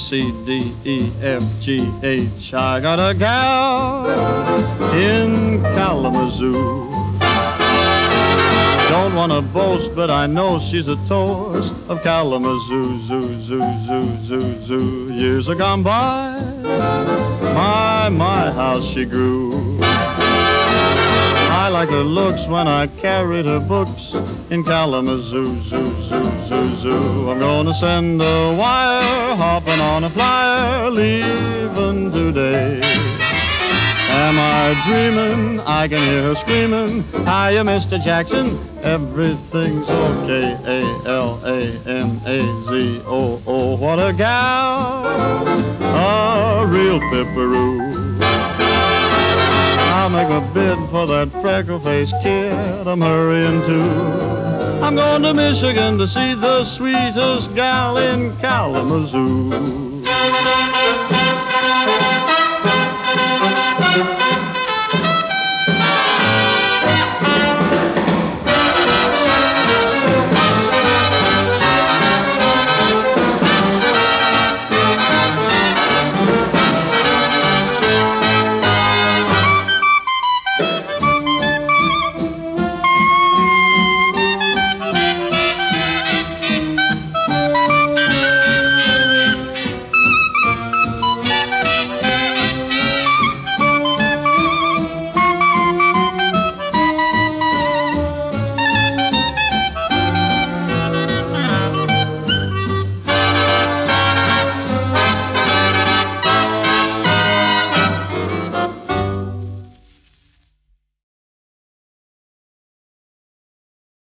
C, D, E, F, G, H. I got a gal in Kalamazoo. Don't want to boast, but I know she's a toast of Kalamazoo, zoo, zoo, zoo, zoo, zoo. Years are gone by, my, how she grew. I like her looks when I carried her books in Kalamazoo, zoo, zoo, zoo, zoo. I'm gonna send a wire, hopping on a flyer, leaving today. Am I dreaming? I can hear her screaming, hiya, Mr. Jackson, everything's okay. A-L-A-M-A-Z-O-O. What a gal, a real pipperoo. I'll make a bid for that freckle-faced kid I'm hurrying to. I'm going to Michigan to see the sweetest gal in Kalamazoo.